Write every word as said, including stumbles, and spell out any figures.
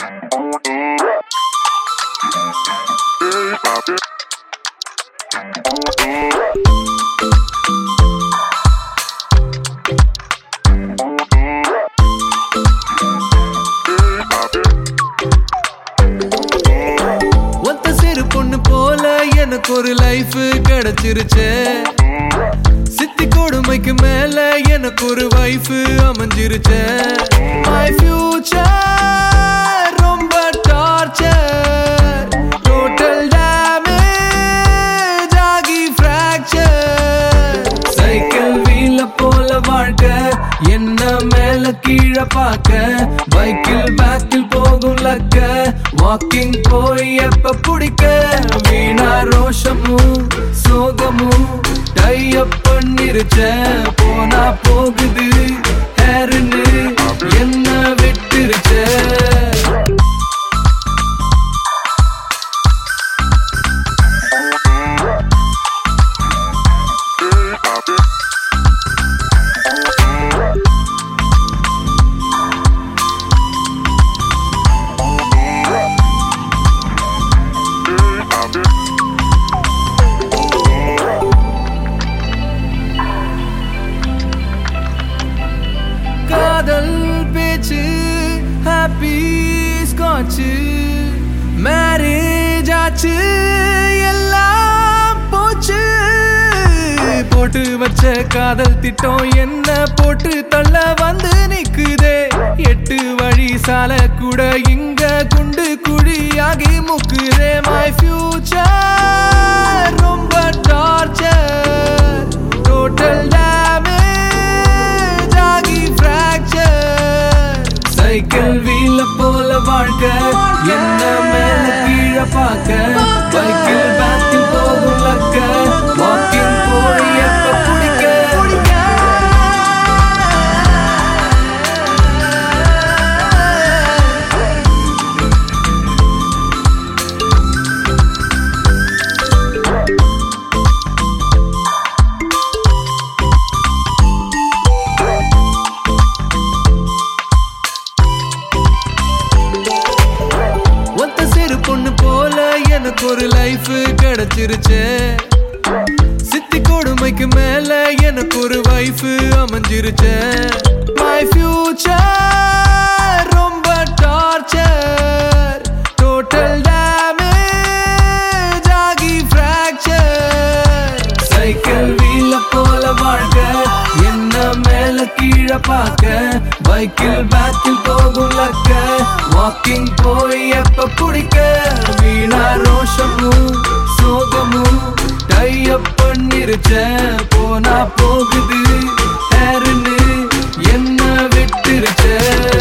பொண்ணு போல எனக்கு ஒரு லைஃப் கிடைச்சிருச்சே சித்தி கொடுமைக்கு மேல எனக்கு ஒரு வைஃப் அமைஞ்சிருச்சே my future ரொம்ப டார்ச்சர் டோட்டல் டேமேஜ் ஆகி ஃபிராக்சர் சைக்கிள் வீல போல வாழ்க்கை என்ன மேல கீழே பார்க்க பைக்கில் பேக்கில் போகும் லக்க வாக்கிங் போய் எப்ப பிடிக்க வீணா ரோஷமும் சோகமும் டை அப் பண்ணிருச்ச போனா போகுது ஹேருன்னு என்ன விட்டுருச்ச காதல் பேச்சு ஹாப்பி ஸ்காட்சு மேரேஜ் ஆச்சு எல்லாம் போச்சு போட்டு வச்ச காதல் திட்டம் என்ன போட்டு தள்ள வந்து நிக்குதே எட்டு வழி சால கூட இங்க குண்டு குழியாகி முக்குதே my future ரொம்ப டார்ச்சர் டோட்டல் டேமேஜ் ஆகி ஃபிராக்சர் சைக்கிள் வீல போல வாழ்க்கை என்ன மேல கீழே பார்க்க பைக்கில் பேக்கில் போகும் லக்க வாக்கிங் போய் எப்ப பிடிக்க பொண்ணு போல எனக்கு ஒரு லைஃப் கிடைச்சிருச்சே சித்தி கொடுமைக்கு மேல எனக்கு ஒரு வைஃப் அமைஞ்சிருச்சே my future ரொம்ப டார்ச்சர் டோட்டல் டேமேஜ் ஆகி ஃபிராக்சர் சைக்கிள் வீல போல வாழ்க்கை என்ன மேல கீழே பார்க்க பைக்கில் பேக்கில் போகும் லக்க வாக்கிங் போய் எப்ப பிடிக்க வீணா ரோஷமும் சோகமும் டை அப் பண்ணிருச்ச போனா போகுது ஹேருன்னு என்ன விட்டுருச்ச